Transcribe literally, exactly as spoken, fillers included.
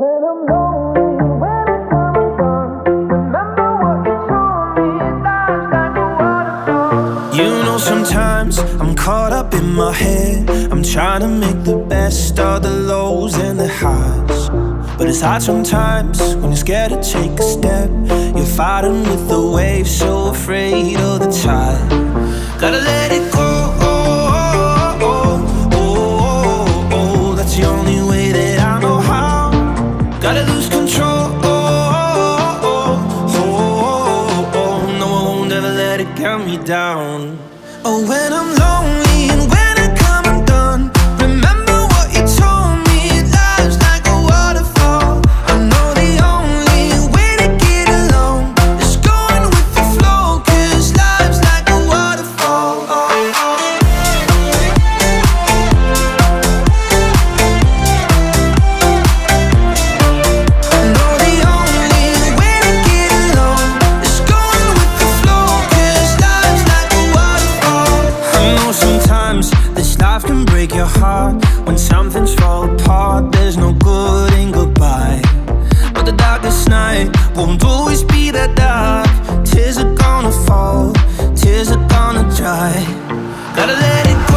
when I'm lonely, when it comes on, remember what you told me, life's like a waterfall. You know, sometimes I'm caught up in my head. I'm trying to make the best of the lows and the highs. But it's hard sometimes when you're scared to take a step. You're fighting with the waves, so afraid of the tide. Gotta let it go. That's the only way that I know how. Gotta lose control. No, I won't ever let it get me down. Oh, when I'm lonely and when I come undone, remember what you told me, life's like a waterfall. I know the only way to get along is going with the flow, 'cause life's like a waterfall. I know the only way to get along is going with the flow, 'cause life's like a waterfall. I know sometimes this life can break your heart. When something's fall apart, there's no good in goodbye. But the darkest night won't always be that dark. Tears are gonna fall, tears are gonna dry. Gotta let it go.